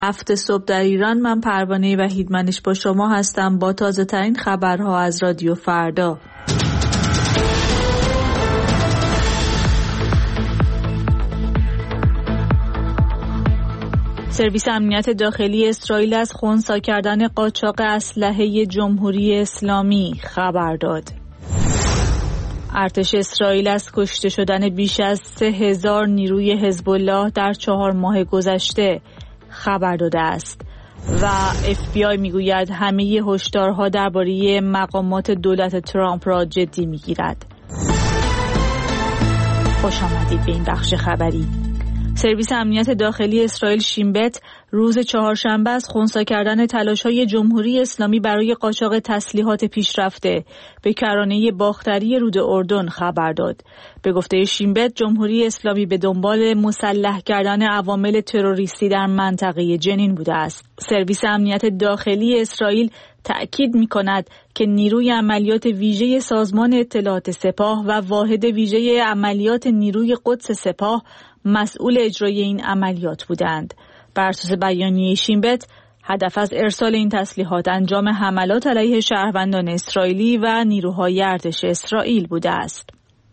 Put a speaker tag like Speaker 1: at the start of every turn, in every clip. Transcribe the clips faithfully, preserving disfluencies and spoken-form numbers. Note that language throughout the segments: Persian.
Speaker 1: هفت صبح در ایران. من پروانه وحیدمنش با شما هستم با تازه ترین خبرها از رادیو فردا. سرویس امنیت داخلی اسرائیل از خنثی کردن قاچاق اسلحه جمهوری اسلامی خبر داد. ارتش اسرائیل از کشته شدن بیش از سه هزار نیروی حزب الله در چهار ماه گذشته خبر داده است و اف بی آی میگوید همه هشدارها درباره مقامات دولت ترامپ را جدی میگیرد. خوش آمدید به این بخش خبری. سرویس امنیت داخلی اسرائیل شین بت روز چهارشنبه از خنثی کردن تلاش‌های جمهوری اسلامی برای قاچاق تسلیحات پیشرفته به کرانه باختری رود اردن خبر داد. به گفته شین بت، جمهوری اسلامی به دنبال مسلح کردن عوامل تروریستی در منطقه جنین بوده است. سرویس امنیت داخلی اسرائیل تأکید می‌کند که نیروی عملیات ویژه سازمان اطلاعات سپاه و واحد ویژه عملیات نیروی قدس سپاه مسئول اجرای این عملیات بودند. بر اساس بیانیه شین بت، هدف از ارسال این تسلیحات انجام حملات علیه شهروندان اسرائیلی و نیروهای ارتش اسرائیل بوده است.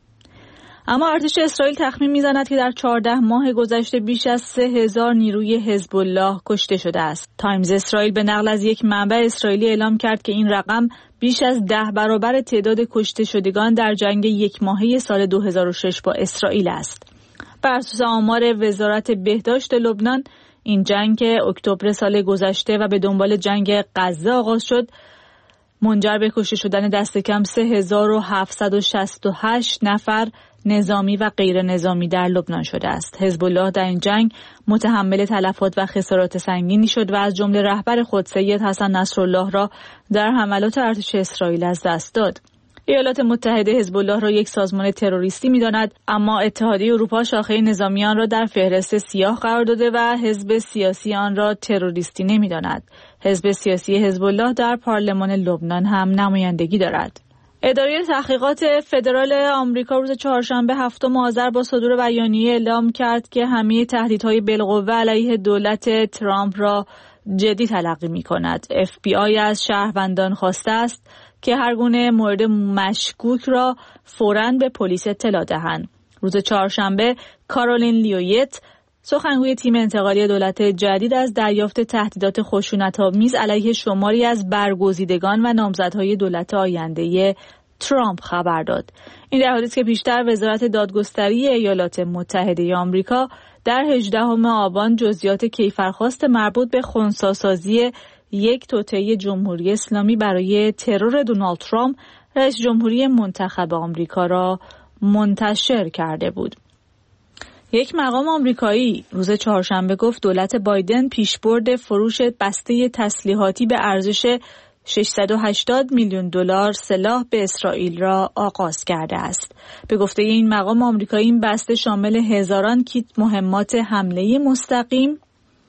Speaker 1: اما ارتش اسرائیل تخمین می‌زند که در چهارده ماه گذشته بیش از سه هزار نیروی حزب الله کشته شده است. تایمز اسرائیل به نقل از یک منبع اسرائیلی اعلام کرد که این رقم بیش از ده برابر تعداد کشته شدگان در جنگ یک ماهه سال دو هزار و شش با اسرائیل است. بر اساس آمار وزارت بهداشت لبنان، این جنگ که اکتبر سال گذشته و به دنبال جنگ غزه آغاز شد، منجر به کشته شدن دست کم سه هزار و هفتصد و شصت و هشت نفر نظامی و غیر نظامی در لبنان شده است. حزب الله در این جنگ متحمل تلفات و خسارات سنگینی شد و از جمله رهبر خود سید حسن نصرالله را در حملات ارتش اسرائیل از دست داد. ایالات متحده حزب الله را یک سازمان تروریستی می‌داند، اما اتحادیه اروپا شاخه نظامی آن را در فهرست سیاه قرار داده و حزب سیاسی آن را تروریستی نمی‌داند. حزب سیاسی حزب الله در پارلمان لبنان هم نمایندگی دارد. اداره تحقیقات فدرال آمریکا روز چهارشنبه هفتم آذر با صدور بیانیه اعلام کرد که همه تهدیدهای بالقوه علیه دولت ترامپ را جدی تلقی می‌کند. اف بی آی از شهروندان خواسته است که هر گونه مورد مشکوک را فوراً به پلیس اطلاع دهند. روز چهارشنبه کارولین لیویت، سخنگوی تیم انتقالی دولت جدید، از دریافت تهدیدات خشونت‌آمیز علیه شماری از برگزیدگان و نامزدهای دولت آینده ترامپ خبر داد. این در حالی است که پیشتر وزارت دادگستری ایالات متحده آمریکا در هجدهم آبان جزئیات کیفرخواست مربوط به خنثی‌سازی یک توطئه جمهوری اسلامی برای ترور دونالد ترامپ، رئیس جمهوری منتخب آمریکا، را منتشر کرده بود. یک مقام آمریکایی روز چهارشنبه گفت دولت بایدن پیشبرد فروش بسته تسلیحاتی به ارزش ششصد و هشتاد میلیون دلار سلاح به اسرائیل را آغاز کرده است. به گفته این مقام آمریکایی، این بسته شامل هزاران کیت مهمات حمله مستقیم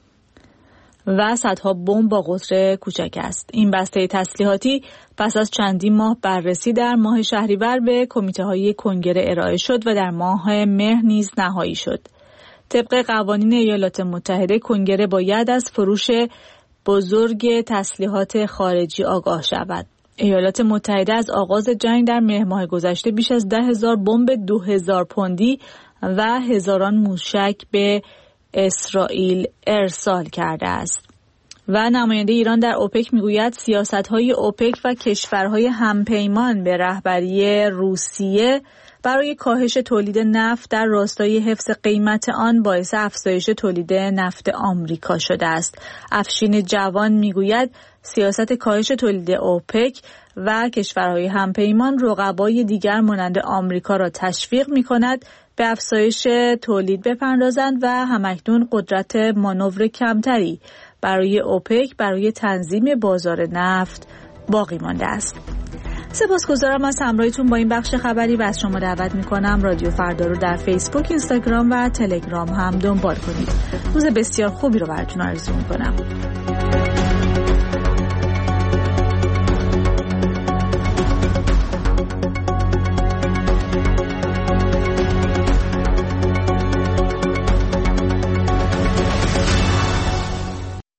Speaker 1: و صدها بمب با قطر کوچک است. این بسته تسلیحاتی پس از چندین ماه بررسی در ماه شهریور به کمیته‌های کنگره ارائه شد و در ماه مهر نیز نهایی شد. طبق قوانین ایالات متحده، کنگره باید از فروش بزرگ تسلیحات خارجی آگاه شود. ایالات متحده از آغاز جنگ در مهر ماه گذشته بیش از ده هزار بمب دو هزار پوندی و هزاران موشک به اسرائیل ارسال کرده است. و نماینده ایران در اوپک میگوید سیاست‌های اوپک و کشورهای همپیمان به رهبری روسیه برای کاهش تولید نفت در راستای حفظ قیمت آن باعث افزایش تولید نفت آمریکا شده است. افشین جوان میگوید سیاست کاهش تولید اوپک و کشورهای همپیمان رقبای دیگر مانند آمریکا را تشویق می‌کند به افزایش تولید بپردازند و همکنون قدرت مانور کمتری برای اوپک برای تنظیم بازار نفت باقی مانده است. سپاسگزارم از همراهیتون با این بخش خبری و از شما دعوت میکنم رادیو فردا رو در فیسبوک، اینستاگرام و تلگرام هم دنبال کنید. روز بسیار خوبی رو براتون آرزو میکنم.